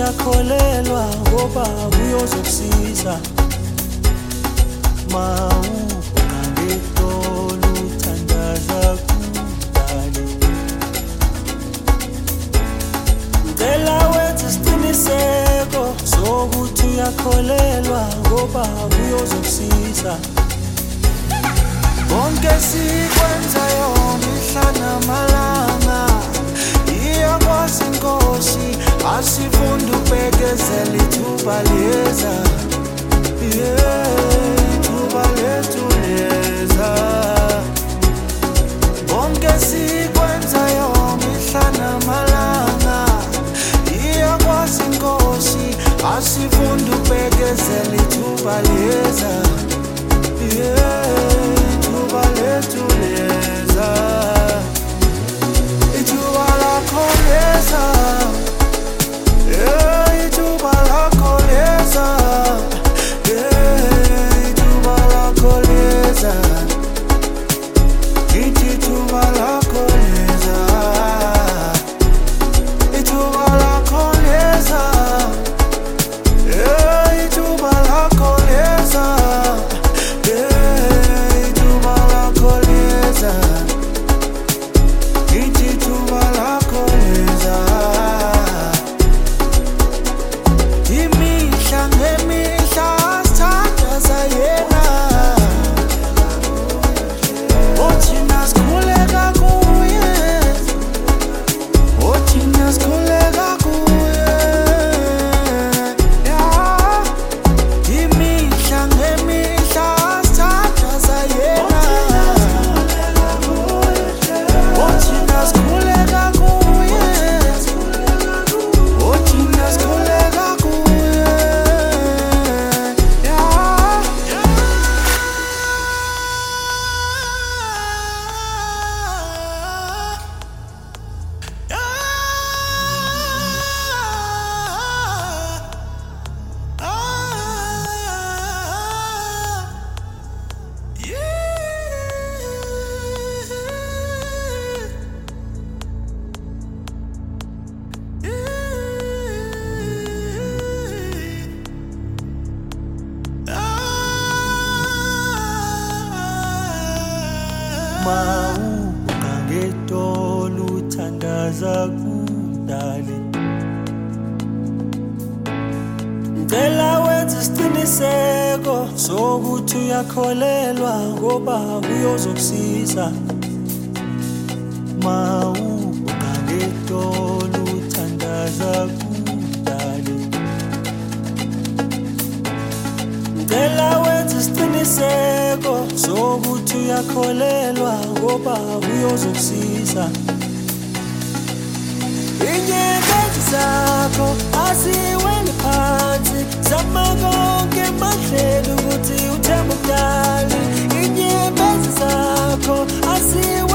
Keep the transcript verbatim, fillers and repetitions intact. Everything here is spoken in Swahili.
uyakholelwa ngoba uyozokusiza mawugangetolo uthandaza kudali. Ngicela wenze isiqiniseko sokuthi uyakholelwa ngoba uyozokusiza. Konke sikwenzayo mihla namalanga iyakwazi Nkosi, asifunda ubekezela ithuba leza, yeah, ithuba lethu leza. Konke sikwenzayo mihla namalanga iyakwazi Nkosi, asifunda ubekezela ithuba leza, yeah, ithuba lethu leza. Ithuba lakho leza, yeah, ithuba lakho leza, yeah, ithuba lakho leza, ithi ithuba lakho leza, ithuba lakho leza, yeah, ithuba lakho leza, yeah, ithuba lakho leza, ithi ithuba lakho leza. Imihla ngemihla sithandaza yena, othina sikhuleka kuye, othina sikhuleka kuye, yeah. Imihla ngemihla sithandaza yena, othina sikhuleka kuye, othina sikhuleka kuye, yeah. Mawugangetolo uthandaza kudali. Ngicela wenze isiqiniseko sokuthi uyakholelwa ngoba uyozokusiza mawugangetolo uthandaza kudali. Ngicela wenze isiqiniseko sokuthi uyakholelwa ngoba uyozokusiza. Inyembezi zakho asiweli phansi, zama konke emandleni ukuthi uthembe ukudali. Inyembezi zakho asiweli